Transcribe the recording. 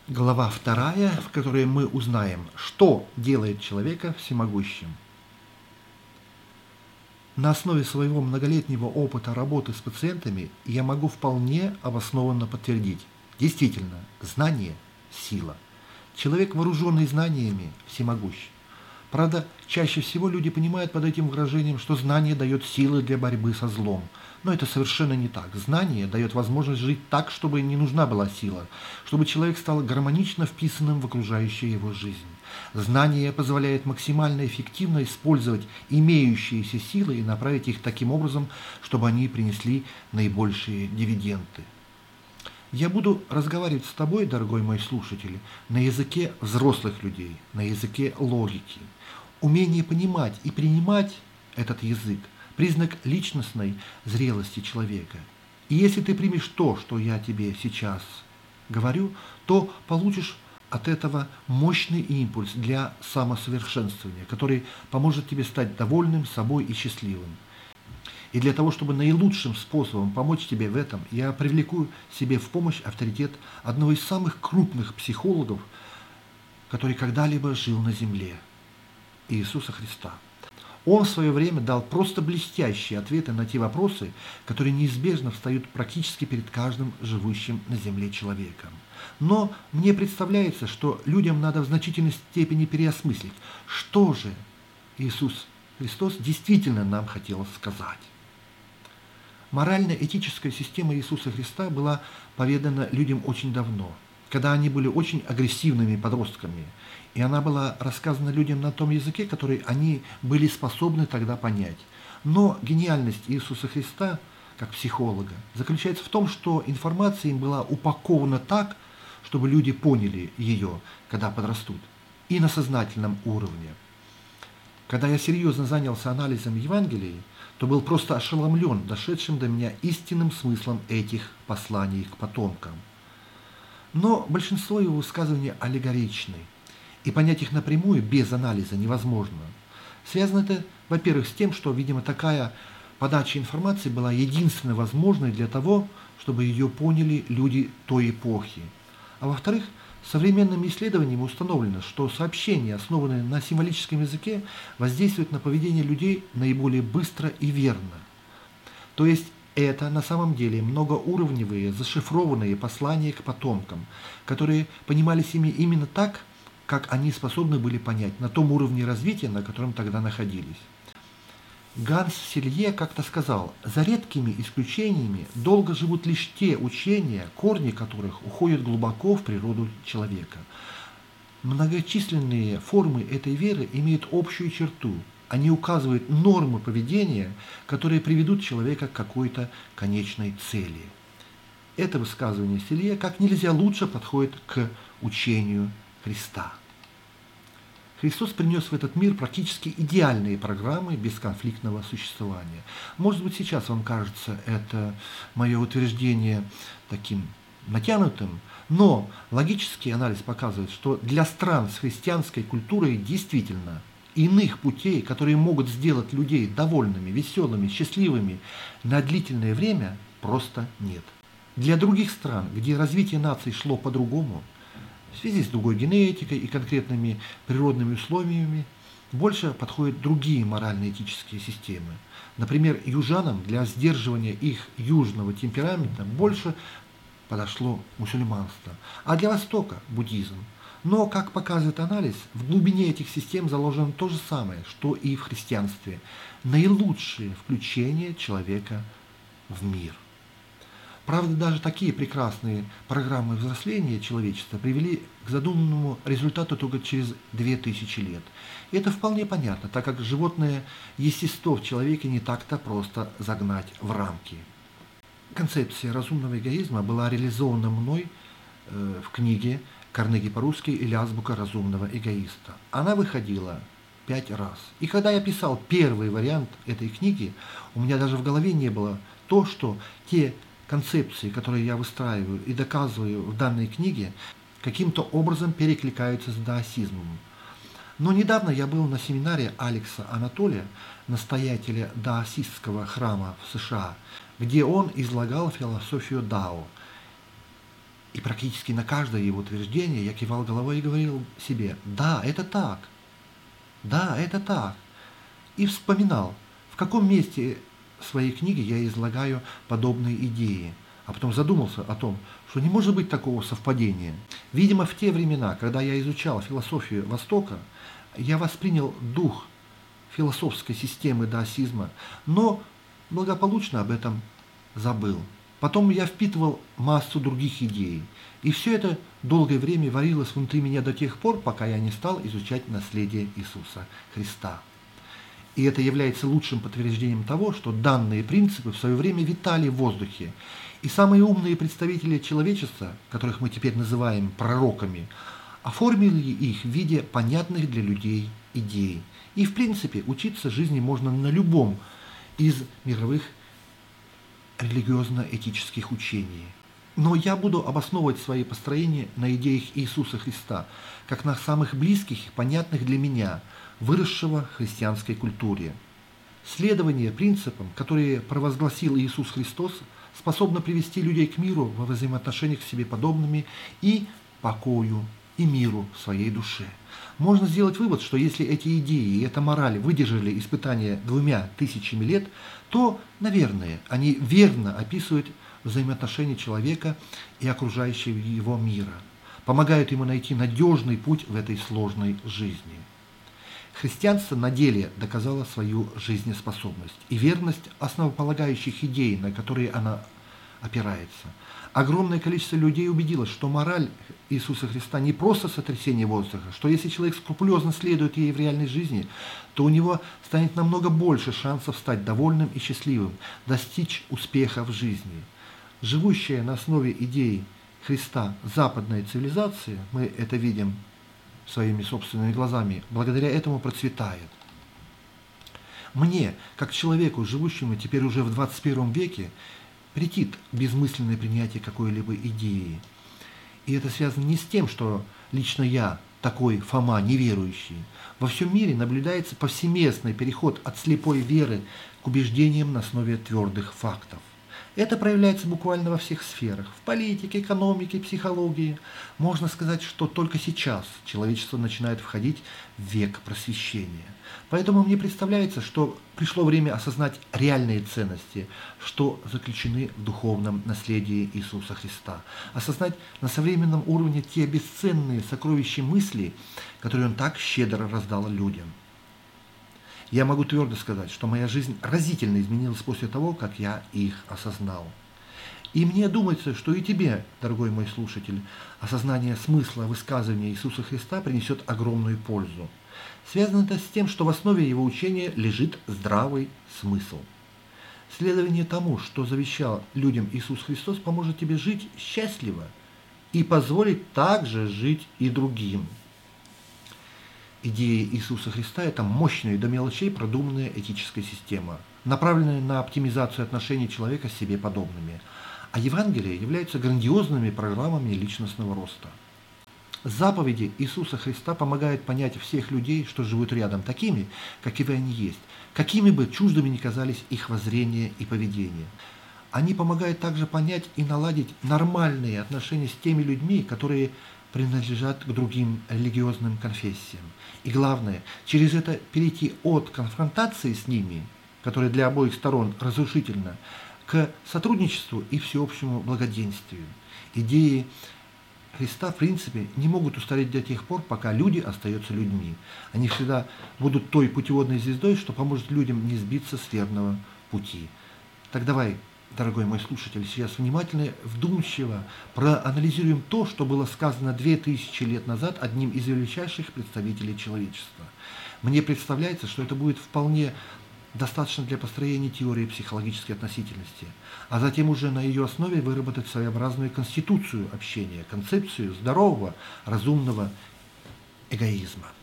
Глава 2, в которой мы узнаем, что делает человека всемогущим. На основе своего многолетнего опыта работы с пациентами я могу вполне обоснованно подтвердить. Действительно, знание – сила. Человек, вооруженный знаниями, всемогущ. Правда, чаще всего люди понимают под этим выражением, что знание дает силы для борьбы со злом. Но это совершенно не так. Знание дает возможность жить так, чтобы не нужна была сила, чтобы человек стал гармонично вписанным в окружающую его жизнь. Знание позволяет максимально эффективно использовать имеющиеся силы и направить их таким образом, чтобы они принесли наибольшие дивиденды. Я буду разговаривать с тобой, дорогой мой слушатель, на языке взрослых людей, на языке логики. Умение понимать и принимать этот язык – признак личностной зрелости человека. И если ты примешь то, что я тебе сейчас говорю, то получишь от этого мощный импульс для самосовершенствования, который поможет тебе стать довольным собой и счастливым. И для того, чтобы наилучшим способом помочь тебе в этом, я привлеку себе в помощь авторитет одного из самых крупных психологов, который когда-либо жил на земле – Иисуса Христа. Он в свое время дал просто блестящие ответы на те вопросы, которые неизбежно встают практически перед каждым живущим на земле человеком. Но мне представляется, что людям надо в значительной степени переосмыслить, что же Иисус Христос действительно нам хотел сказать. Морально-этическая система Иисуса Христа была поведана людям очень давно, когда они были очень агрессивными подростками, и она была рассказана людям на том языке, который они были способны тогда понять. Но гениальность Иисуса Христа, как психолога, заключается в том, что информация им была упакована так, чтобы люди поняли ее, когда подрастут, и на сознательном уровне. Когда я серьезно занялся анализом Евангелий, то был просто ошеломлен дошедшим до меня истинным смыслом этих посланий к потомкам. Но большинство его высказываний аллегоричны, и понять их напрямую без анализа невозможно. Связано это, во-первых, с тем, что, видимо, такая подача информации была единственно возможной для того, чтобы ее поняли люди той эпохи. А во-вторых, современными исследованиями установлено, что сообщения, основанные на символическом языке, воздействуют на поведение людей наиболее быстро и верно. То есть это на самом деле многоуровневые, зашифрованные послания к потомкам, которые понимались ими именно так, как они способны были понять на том уровне развития, на котором тогда находились. Ганс Селье как-то сказал: «За редкими исключениями долго живут лишь те учения, корни которых уходят глубоко в природу человека. Многочисленные формы этой веры имеют общую черту. Они указывают нормы поведения, которые приведут человека к какой-то конечной цели». Это высказывание Селье как нельзя лучше подходит к учению Христа. Христос принес в этот мир практически идеальные программы бесконфликтного существования. Может быть, сейчас вам кажется это мое утверждение таким натянутым, но логический анализ показывает, что для стран с христианской культурой действительно иных путей, которые могут сделать людей довольными, веселыми, счастливыми на длительное время, просто нет. Для других стран, где развитие наций шло по-другому, в связи с другой генетикой и конкретными природными условиями, больше подходят другие морально-этические системы. Например, южанам для сдерживания их южного темперамента больше подошло мусульманство, а для Востока – буддизм. Но, как показывает анализ, в глубине этих систем заложено то же самое, что и в христианстве – наилучшее включение человека в мир. Правда, даже такие прекрасные программы взросления человечества привели к задуманному результату только через 2000 лет. И это вполне понятно, так как животное естество в человеке не так-то просто загнать в рамки. Концепция разумного эгоизма была реализована мной в книге «Карнеги по-русски» или «Азбука разумного эгоиста». Она выходила 5 раз. И когда я писал первый вариант этой книги, у меня даже в голове не было то, что те концепции, которые я выстраиваю и доказываю в данной книге, каким-то образом перекликаются с даосизмом. Но недавно я был на семинаре Алекса Анатолия, настоятеля даосистского храма в США, где он излагал философию Дао. И практически на каждое его утверждение я кивал головой и говорил себе: да, это так, да, это так. И вспоминал, в каком месте своей книги я излагаю подобные идеи. А потом задумался о том, что не может быть такого совпадения. Видимо, в те времена, когда я изучал философию Востока, я воспринял дух философской системы даосизма, но благополучно об этом забыл. Потом я впитывал массу других идей, и все это долгое время варилось внутри меня до тех пор, пока я не стал изучать наследие Иисуса Христа. И это является лучшим подтверждением того, что данные принципы в свое время витали в воздухе. И самые умные представители человечества, которых мы теперь называем пророками, оформили их в виде понятных для людей идей. И в принципе учиться жизни можно на любом из мировых религиозно-этических учений. Но я буду обосновывать свои построения на идеях Иисуса Христа, как на самых близких и понятных для меня, выросшего в христианской культуре. Следование принципам, которые провозгласил Иисус Христос, способно привести людей к миру во взаимоотношениях с себе подобными и покою, и миру в своей душе. Можно сделать вывод, что если эти идеи и эта мораль выдержали испытания 2000 лет, то, наверное, они верно описывают взаимоотношения человека и окружающего его мира, помогают ему найти надежный путь в этой сложной жизни. Христианство на деле доказало свою жизнеспособность и верность основополагающих идей, на которые она опирается. Огромное количество людей убедилось, что мораль Иисуса Христа не просто сотрясение воздуха, что если человек скрупулезно следует ей в реальной жизни, то у него станет намного больше шансов стать довольным и счастливым, достичь успеха в жизни. Живущая на основе идей Христа западная цивилизация, мы это видим своими собственными глазами, благодаря этому процветает. Мне, как человеку, живущему теперь уже в 21 веке, претит безмысленное принятие какой-либо идеи. И это связано не с тем, что лично я, такой Фома, неверующий. Во всем мире наблюдается повсеместный переход от слепой веры к убеждениям на основе твердых фактов. Это проявляется буквально во всех сферах. В политике, экономике, психологии. Можно сказать, что только сейчас человечество начинает входить в век просвещения. Поэтому мне представляется, что пришло время осознать реальные ценности, что заключены в духовном наследии Иисуса Христа. Осознать на современном уровне те бесценные сокровища мыслей, которые Он так щедро раздал людям. Я могу твердо сказать, что моя жизнь разительно изменилась после того, как я их осознал. И мне думается, что и тебе, дорогой мой слушатель, осознание смысла высказывания Иисуса Христа принесет огромную пользу. Связано это с тем, что в основе его учения лежит здравый смысл. Следование тому, что завещал людям Иисус Христос, поможет тебе жить счастливо и позволит также жить и другим. Идея Иисуса Христа – это мощная до мелочей продуманная этическая система, направленная на оптимизацию отношений человека с себе подобными. А Евангелие являются грандиозными программами личностного роста. Заповеди Иисуса Христа помогают понять всех людей, что живут рядом, такими, какими они есть, какими бы чуждыми ни казались их воззрения и поведение. Они помогают также понять и наладить нормальные отношения с теми людьми, которые принадлежат к другим религиозным конфессиям. И главное, через это перейти от конфронтации с ними, которая для обоих сторон разрушительна, к сотрудничеству и всеобщему благоденствию. Идеи Христа, в принципе, не могут устареть до тех пор, пока люди остаются людьми. Они всегда будут той путеводной звездой, что поможет людям не сбиться с верного пути. Так давай, дорогой мой слушатель, сейчас внимательно, вдумчиво проанализируем то, что было сказано 2000 лет назад одним из величайших представителей человечества. Мне представляется, что это будет вполне достаточно для построения теории психологической относительности, а затем уже на ее основе выработать своеобразную конституцию общения, концепцию здорового, разумного эгоизма.